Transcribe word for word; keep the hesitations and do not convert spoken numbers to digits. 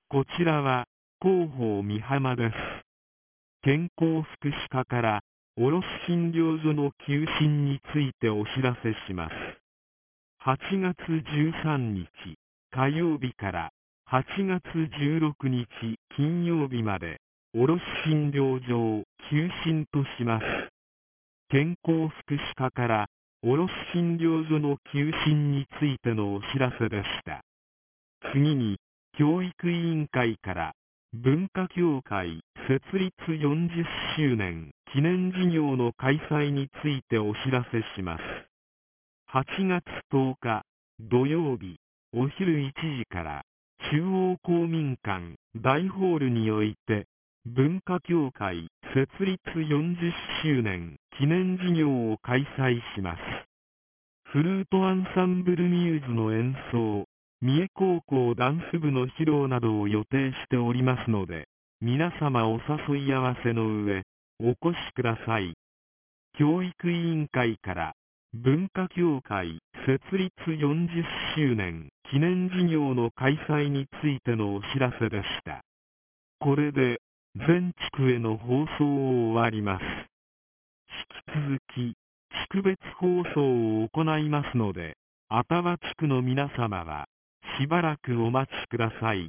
こちらは、広報美浜です。健康福祉課から、卸診療所の休診についてお知らせします。はちがつじゅうさんにち火曜日からはちがつじゅうろくにち金曜日まで、卸診療所を休診とします。健康福祉課から、卸診療所の休診についてのお知らせでした。次に、教育委員会から、文化協会設立よんじゅっしゅうねん記念事業の開催についてお知らせします。はちがつとおか土曜日お昼いちじから中央公民館大ホールにおいて文化協会設立よんじゅっしゅうねん記念事業を開催します。フルートアンサンブルミューズの演奏、三重高校ダンス部の披露などを予定しておりますので、皆様お誘い合わせの上、お越しください。教育委員会から文化協会設立よんじゅっしゅうねん記念事業の開催についてのお知らせでした。これで全地区への放送を終わります。引き続き地区別放送を行いますので、愛宕地区の皆様はしばらくお待ちください。